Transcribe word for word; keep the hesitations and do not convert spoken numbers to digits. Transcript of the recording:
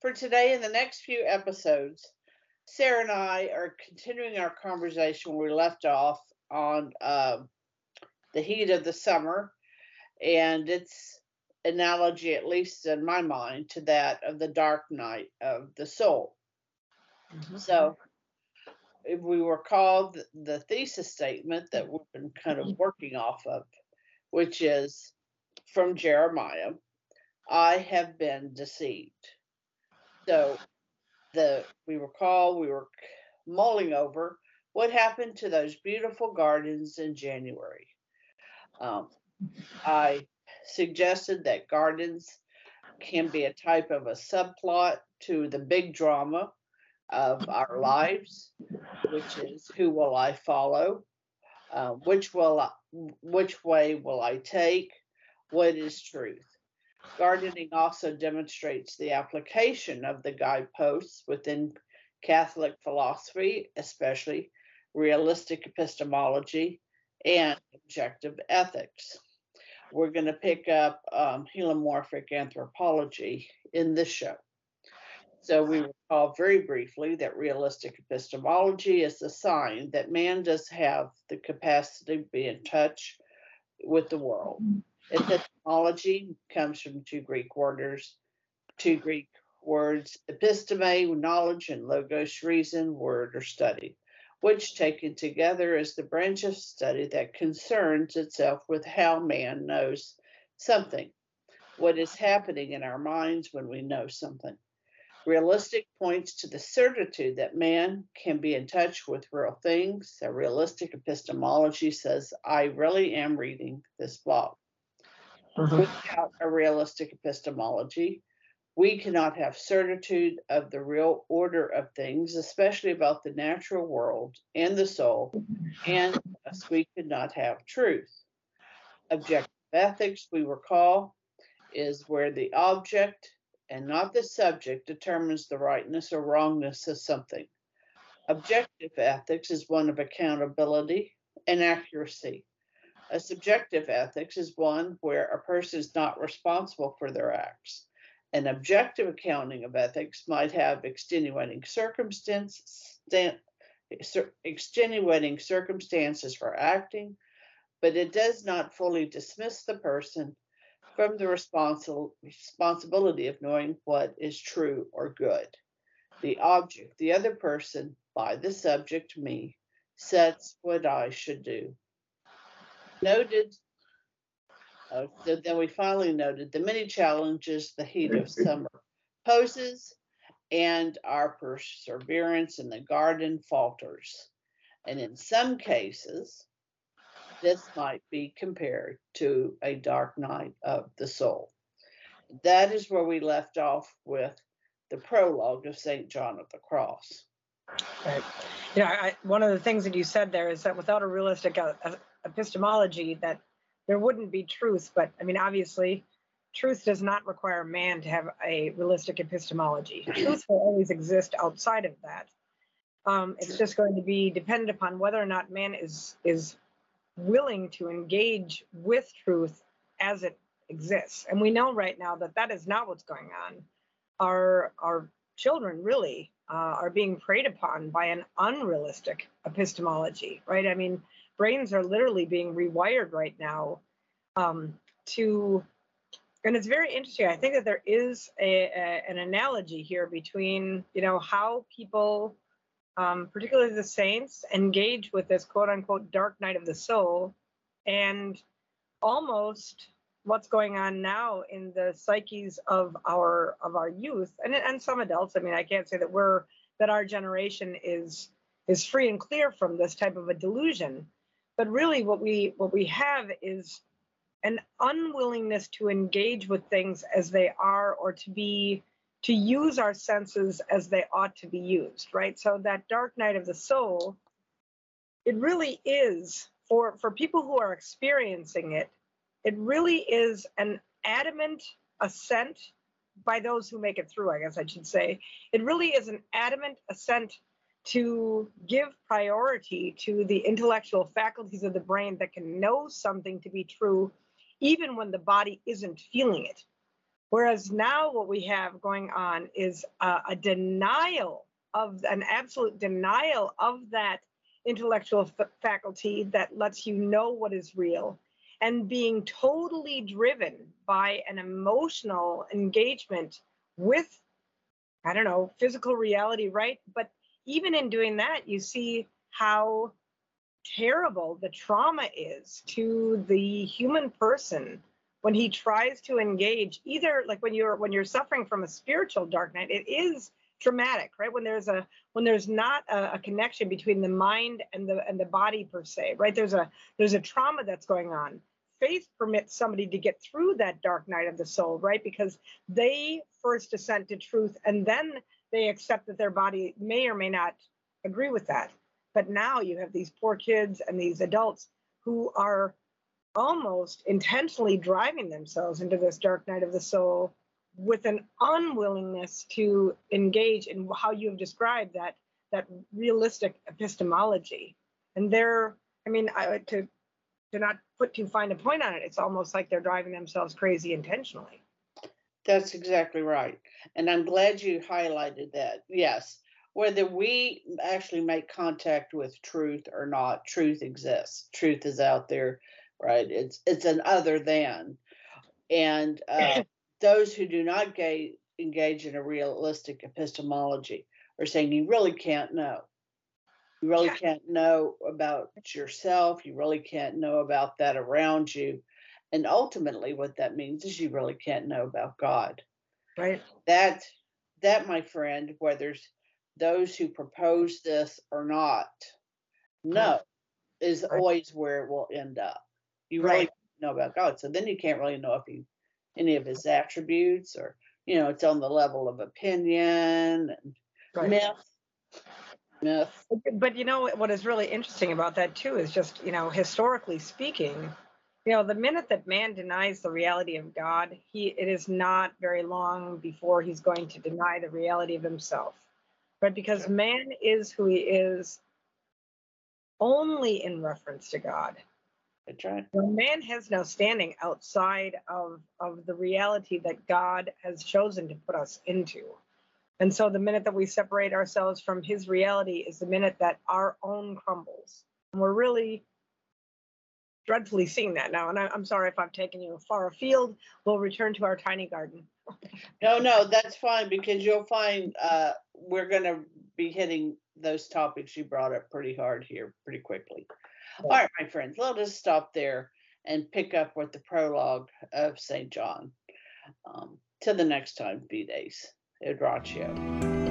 for today in the next few episodes, Sarah and I are continuing our conversation where we left off on uh, the heat of the summer and its analogy, at least in my mind, to that of the dark night of the soul. Mm-hmm. So, if we recall the, the thesis statement that we've been kind of working off of, which is from Jeremiah, I have been deceived. So, the we recall we were mulling over what happened to those beautiful gardens in January. Um, I suggested that gardens can be a type of a subplot to the big drama of our lives, which is who will I follow, uh, which will I, which way will I take, what is truth. Gardening also demonstrates the application of the guideposts within Catholic philosophy, especially realistic epistemology and objective ethics. We're going to pick up um, helomorphic anthropology in this show. So we recall very briefly that realistic epistemology is the sign that man does have the capacity to be in touch with the world. Epistemology comes from two Greek words, two Greek words, episteme, knowledge, and logos, reason, word, or study, which taken together is the branch of study that concerns itself with how man knows something, what is happening in our minds when we know something. Realistic points to the certitude that man can be in touch with real things. A realistic epistemology says, I really am reading this blog. Mm-hmm. Without a realistic epistemology, we cannot have certitude of the real order of things, especially about the natural world and the soul, and thus we could not have truth. Objective ethics, we recall, is where the object and not the subject determines the rightness or wrongness of something. Objective ethics is one of accountability and accuracy. A subjective ethics is one where a person is not responsible for their acts. An objective accounting of ethics might have extenuating circumstances, extenuating circumstances for acting, but it does not fully dismiss the person from the responsi- responsibility of knowing what is true or good. The object, the other person, by the subject, me, sets what I should do. Noted, uh, so then we finally noted the many challenges the heat of summer poses and our perseverance in the garden falters. And in some cases, this might be compared to a dark night of the soul. That is where we left off with the prologue of Saint John of the Cross. Right. You know, I, one of the things that you said there is that without a realistic uh, epistemology, that there wouldn't be truth. But I mean, obviously, truth does not require man to have a realistic epistemology. Truth will always exist outside of that. Um, it's just going to be dependent upon whether or not man is is willing to engage with truth as it exists. And we know right now that that is not what's going on. Our our children really uh, are being preyed upon by an unrealistic epistemology, right? I mean, brains are literally being rewired right now um, to, and it's very interesting. I think that there is a, a, an analogy here between, you know, how people, um, particularly the saints, engage with this quote unquote dark night of the soul, and almost what's going on now in the psyches of our of our youth and and some adults. I mean, I can't say that we're that our generation is is free and clear from this type of a delusion, but really what we what we have is an unwillingness to engage with things as they are, or to be to use our senses as they ought to be used, right? So that dark night of the soul, it really is for for people who are experiencing it. It really is an adamant assent by those who make it through, I guess I should say. It really is an adamant assent to give priority to the intellectual faculties of the brain that can know something to be true, even when the body isn't feeling it. Whereas now what we have going on is uh, a denial of an absolute denial of that intellectual f- faculty that lets you know what is real, and being totally driven by an emotional engagement with, I don't know, physical reality, right? But even in doing that, you see how terrible the trauma is to the human person when he tries to engage, either like when you're when you're suffering from a spiritual dark night. It is traumatic, right? When there's a when there's not a, a connection between the mind and the and the body per se, right? There's a there's a trauma that's going on. Faith permits somebody to get through that dark night of the soul, right? Because they first assent to truth, and then they accept that their body may or may not agree with that. But now you have these poor kids and these adults who are almost intentionally driving themselves into this dark night of the soul with an unwillingness to engage in how you have described that that realistic epistemology. And they're, I mean, I, to to not put too fine a point on it, it's almost like they're driving themselves crazy intentionally. That's exactly right. And I'm glad you highlighted that. Yes. Whether we actually make contact with truth or not, truth exists. Truth is out there, right? It's it's an other than. And uh, those who do not ga- engage in a realistic epistemology are saying you really can't know. You really Yeah. can't know about yourself. You really can't know about that around you. And ultimately, what that means is you really can't know about God. Right. That, that, my friend, whether it's those who propose this or not, no, is Right. always where it will end up. You really Right. know about God. So then you can't really know if he, any of his attributes, or, you know, it's on the level of opinion and Right. myth. Myth. But you know what is really interesting about that too is just, you know, historically speaking, you know, the minute that man denies the reality of God, he it is not very long before he's going to deny the reality of himself. Right? Because Sure. man is who he is only in reference to God. That's right. Well, man has no standing outside of, of the reality that God has chosen to put us into. And so the minute that we separate ourselves from his reality is the minute that our own crumbles. And we're really dreadfully seeing that now. And I, I'm sorry if I've taken you far afield. We'll return to our tiny garden. No, no, that's fine, because you'll find uh, we're going to be hitting those topics you brought up pretty hard here pretty quickly. All right, my friends, let us stop there and pick up with the prologue of Saint John. Um, till the next time, Fides, Id Ratio.